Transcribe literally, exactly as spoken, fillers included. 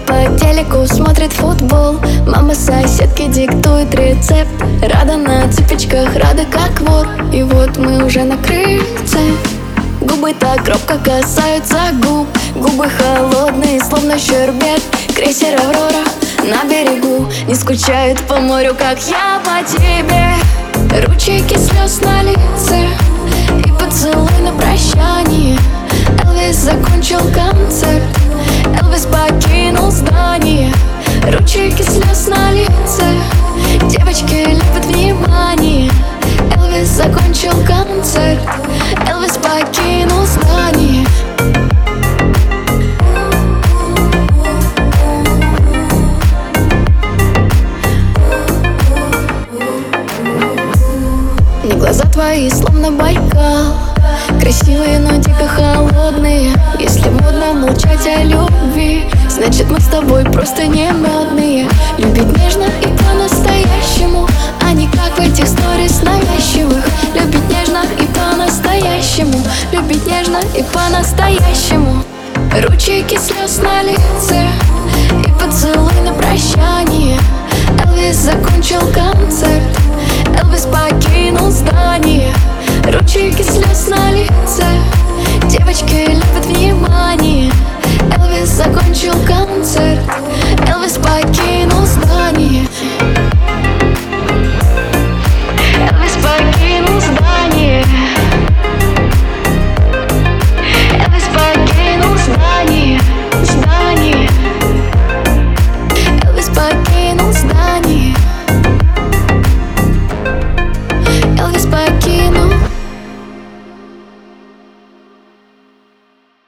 по телеку смотрит футбол. Мама соседки диктует рецепт. Рада на цыпочках, рада как вор. И вот мы уже на крыльце. Губы так робко касаются губ. Губы холодные, словно щербет. Крейсер «Аврора» на берегу не скучает по морю, как я по тебе. Ручейки слез на лице и поцелуй на прощание. Элвис закончил концерт, Элвис покинул здание. Ручейки слез на лице, девочки любят внимание. Элвис закончил концерт, Элвис покинул здание. Мне глаза твои словно Байкал, красивые, но дико холодные. Если модно молчать о любви, значит мы с тобой просто не модные. Любить нежно и по-настоящему, а не как в этих сторис навязчивых. Любить нежно и по-настоящему, любить нежно и по-настоящему. Ручейки слез на лице и поцелуй на прощание. Элвис закончил концерт, Элвис покинул здание. Ручейки слез на лице, девочки любят внимание. Элвис закончил концерт, Элвис покинул здание.